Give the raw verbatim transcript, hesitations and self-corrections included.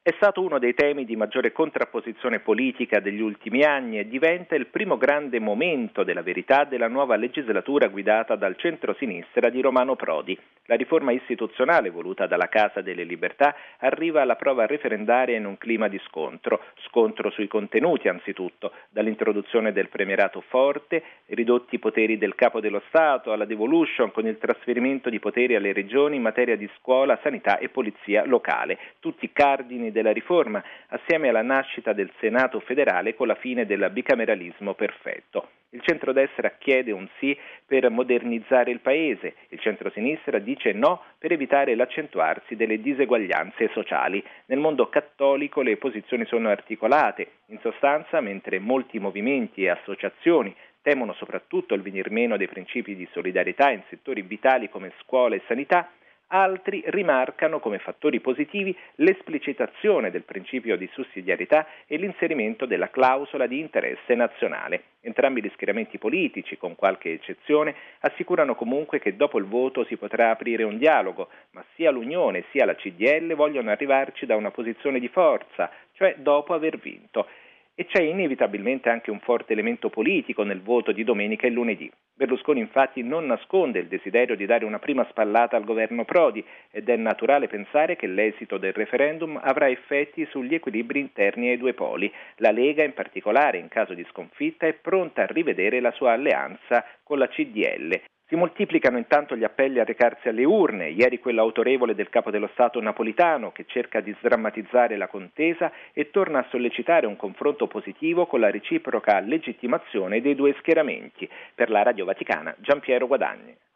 È stato uno dei temi di maggiore contrapposizione politica degli ultimi anni e diventa il primo grande momento della verità della nuova legislatura guidata dal centro-sinistra di Romano Prodi. La riforma istituzionale voluta dalla Casa delle Libertà arriva alla prova referendaria in un clima di scontro, scontro sui contenuti anzitutto, dall'introduzione del premierato forte, ridotti i poteri del Capo dello Stato alla devolution con il trasferimento di poteri alle regioni in materia di scuola, sanità e polizia locale, tutti cardini della riforma, assieme alla nascita del Senato federale con la fine del bicameralismo perfetto. Il centrodestra chiede un sì per modernizzare il paese, il centrosinistra dice no per evitare l'accentuarsi delle diseguaglianze sociali. Nel mondo cattolico le posizioni sono articolate, in sostanza mentre molti movimenti e associazioni temono soprattutto il venir meno dei principi di solidarietà in settori vitali come scuola e sanità, altri rimarcano come fattori positivi l'esplicitazione del principio di sussidiarietà e l'inserimento della clausola di interesse nazionale. Entrambi gli schieramenti politici, con qualche eccezione, assicurano comunque che dopo il voto si potrà aprire un dialogo, ma sia l'Unione sia la C D L vogliono arrivarci da una posizione di forza, cioè dopo aver vinto. E c'è inevitabilmente anche un forte elemento politico nel voto di domenica e lunedì. Berlusconi infatti non nasconde il desiderio di dare una prima spallata al governo Prodi ed è naturale pensare che l'esito del referendum avrà effetti sugli equilibri interni ai due poli. La Lega in particolare, in caso di sconfitta, è pronta a rivedere la sua alleanza con la C D L. Si moltiplicano intanto gli appelli a recarsi alle urne, ieri quello autorevole del Capo dello Stato Napolitano che cerca di sdrammatizzare la contesa e torna a sollecitare un confronto positivo con la reciproca legittimazione dei due schieramenti. Per la Radio Vaticana, Giampiero Guadagni.